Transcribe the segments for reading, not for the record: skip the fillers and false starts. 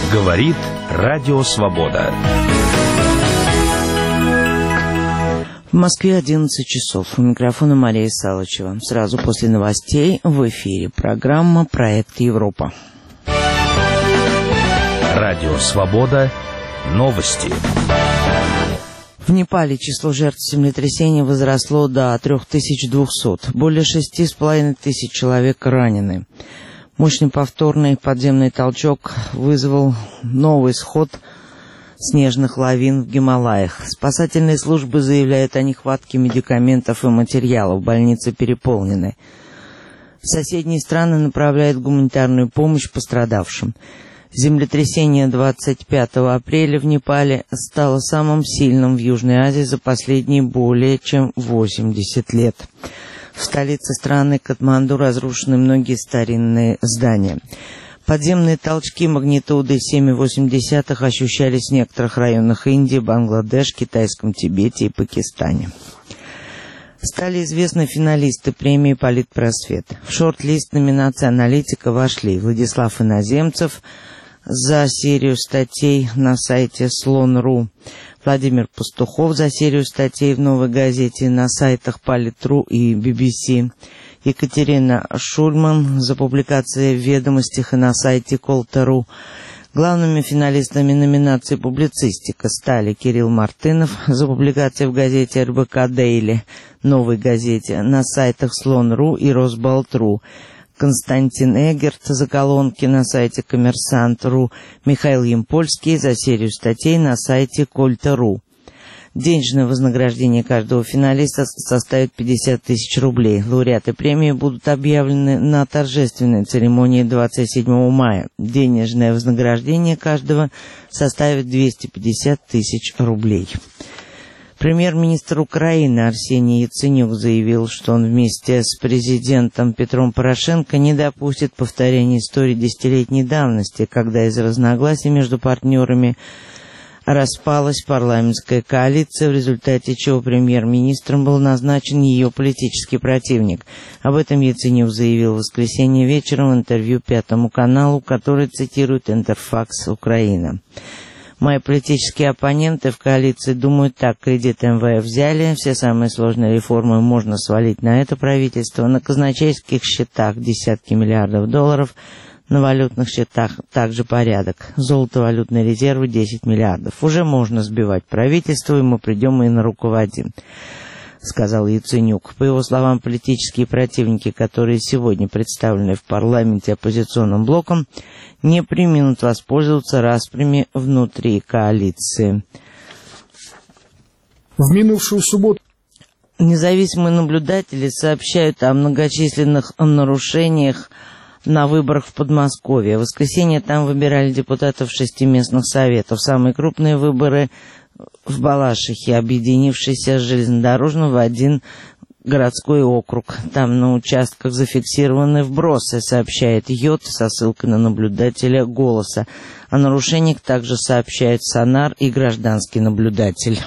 Говорит Радио Свобода. В Москве 11 часов. У микрофона Мария Салычева. Сразу после новостей в эфире программа «Проект Европа». Радио Свобода. Новости. В Непале число жертв землетрясения возросло до 3200. Более 6500 человек ранены. Мощный повторный подземный толчок вызвал новый сход снежных лавин в Гималаях. Спасательные службы заявляют о нехватке медикаментов и материалов. Больницы переполнены. Соседние страны направляют гуманитарную помощь пострадавшим. Землетрясение 25 апреля в Непале стало самым сильным в Южной Азии за последние более чем 80 лет. В столице страны Катманду разрушены многие старинные здания. Подземные толчки магнитудой 7,8 ощущались в некоторых районах Индии, Бангладеш, Китайском Тибете и Пакистане. Стали известны финалисты премии «Политпросвет». В шорт-лист номинации аналитика вошли Владислав Иноземцев за серию статей на сайте Слон.ру, Владимир Пастухов за серию статей в «Новой газете» на сайтах Полит.ру и BBC, Екатерина Шульман за публикации в «Ведомостях» и на сайте Колта.ру. Главными финалистами номинации «Публицистика» стали Кирилл Мартынов за публикации в газете РБК Дейли, «Новой газете», на сайтах Слон.ру и Росбалт.ру, Константин Эгерт за колонки на сайте Коммерсант.ру, Михаил Ямпольский за серию статей на сайте Кольта.ру. Денежное вознаграждение каждого финалиста составит 50 тысяч рублей. Лауреаты премии будут объявлены на торжественной церемонии 27 мая. Денежное вознаграждение каждого составит 250 тысяч рублей. Премьер-министр Украины Арсений Яценюк заявил, что он вместе с президентом Петром Порошенко не допустит повторения истории десятилетней давности, когда из разногласий между партнерами распалась парламентская коалиция, в результате чего премьер-министром был назначен ее политический противник. Об этом Яценюк заявил в воскресенье вечером в интервью Пятому каналу, который цитирует Интерфакс Украина. «Мои политические оппоненты в коалиции думают так: кредит МВФ взяли, все самые сложные реформы можно свалить на это правительство, на казначейских счетах десятки миллиардов долларов, на валютных счетах также порядок, золотовалютные резервы 10 миллиардов. Уже можно сбивать правительство, и мы придем и на руководим», — сказал Яценюк. По его словам, политические противники, которые сегодня представлены в парламенте оппозиционным блоком, не преминут воспользоваться распрями внутри коалиции. В минувшую субботу независимые наблюдатели сообщают о многочисленных нарушениях на выборах в Подмосковье. В воскресенье там выбирали депутатов 6 местных советов. Самые крупные выборы в Балашихе, объединившийся с железнодорожным в один городской округ. Там на участках зафиксированы вбросы, сообщает ЙОТ со ссылкой на наблюдателя «Голоса». О нарушениях также сообщают Сонар и гражданский наблюдатель.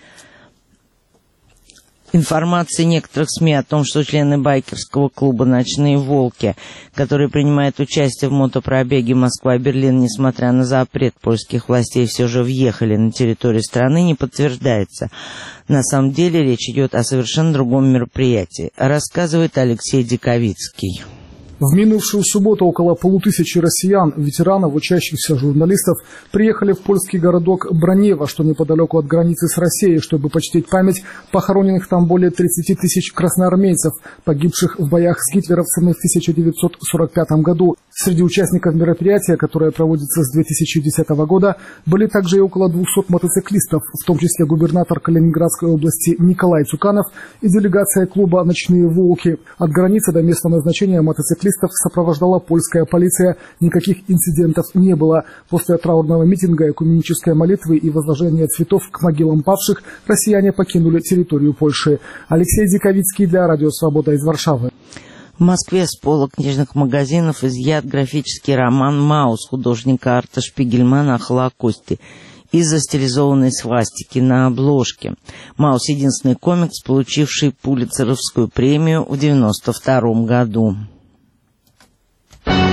Информация некоторых СМИ о том, что члены байкерского клуба «Ночные волки», которые принимают участие в мотопробеге Москва-Берлин, несмотря на запрет польских властей, все же въехали на территорию страны, не подтверждается. На самом деле речь идет о совершенно другом мероприятии, рассказывает Алексей Диковицкий. В минувшую субботу около 500 россиян, ветеранов, учащихся журналистов, приехали в польский городок Бранево, что неподалеку от границы с Россией, чтобы почтить память похороненных там более 30 тысяч красноармейцев, погибших в боях с гитлеровцами в 1945 году. Среди участников мероприятия, которое проводится с 2010 года, были также и около 200 мотоциклистов, в том числе губернатор Калининградской области Николай Цуканов и делегация клуба «Ночные волки». От границы до места назначения мотоциклистов сопровождала польская полиция. Никаких инцидентов не было. После траурного митинга, экуменической молитвы и возложения цветов к могилам павших россияне покинули территорию Польши. Алексей Диковицкий для Радио Свобода из Варшавы. В Москве с полок книжных магазинов изъят графический роман «Маус» художника Арта Шпигельмана о Холокосте из-за стилизованной свастики на обложке. «Маус» — единственный комикс, получивший Пулитцеровскую премию в 1992 году.